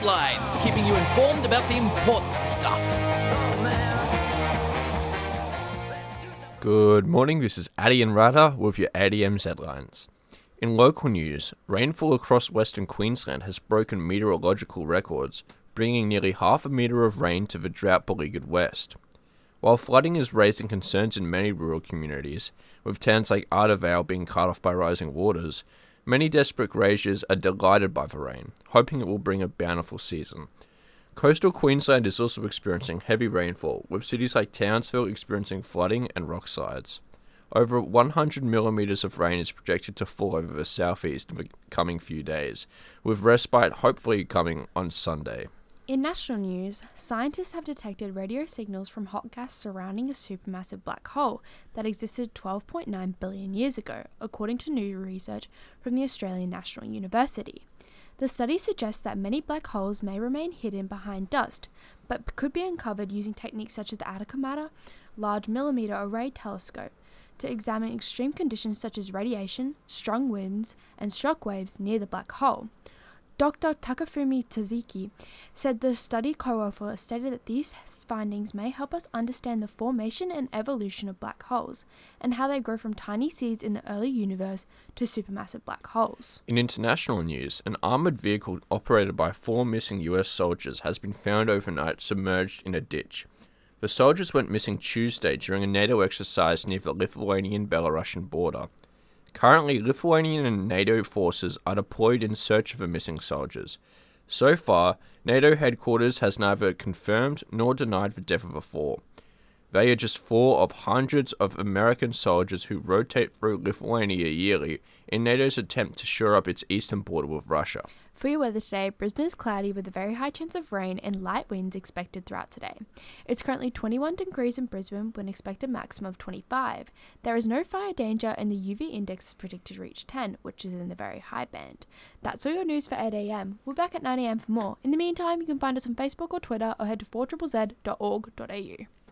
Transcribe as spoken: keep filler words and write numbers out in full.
Headlines, keeping you informed about the important stuff. Good morning, this is Addy and Rada with your A D M's headlines. In local news, rainfall across Western Queensland has broken meteorological records, bringing nearly half a metre of rain to the drought-beleaguered west. While flooding is raising concerns in many rural communities, with towns like Arter Vale being cut off by rising waters, many desperate graziers are delighted by the rain, hoping it will bring a bountiful season. Coastal Queensland is also experiencing heavy rainfall, with cities like Townsville experiencing flooding and rock slides. Over one hundred millimetres of rain is projected to fall over the southeast in the coming few days, with respite hopefully coming on Sunday. In national news, scientists have detected radio signals from hot gas surrounding a supermassive black hole that existed twelve point nine billion years ago, according to new research from the Australian National University. The study suggests that many black holes may remain hidden behind dust, but could be uncovered using techniques such as the Atacama Matter Large Millimeter Array Telescope to examine extreme conditions such as radiation, strong winds, and shock waves near the black hole. Doctor Takafumi Taziki said the study co-author stated that these findings may help us understand the formation and evolution of black holes, and how they grow from tiny seeds in the early universe to supermassive black holes. In international news, an armoured vehicle operated by four missing U S soldiers has been found overnight submerged in a ditch. The soldiers went missing Tuesday during a NATO exercise near the Lithuanian-Belarusian border. Currently, Lithuanian and NATO forces are deployed in search of the missing soldiers. So far, NATO headquarters has neither confirmed nor denied the death of the four. They are just four of hundreds of American soldiers who rotate through Lithuania yearly in NATO's attempt to shore up its eastern border with Russia. For your weather today, Brisbane is cloudy with a very high chance of rain and light winds expected throughout today. It's currently twenty-one degrees in Brisbane with an expected maximum of twenty-five. There is no fire danger and the U V index is predicted to reach ten, which is in the very high band. That's all your news for eight a.m. We're back at nine a.m. for more. In the meantime, you can find us on Facebook or Twitter or head to four Z Z Z dot org dot a u.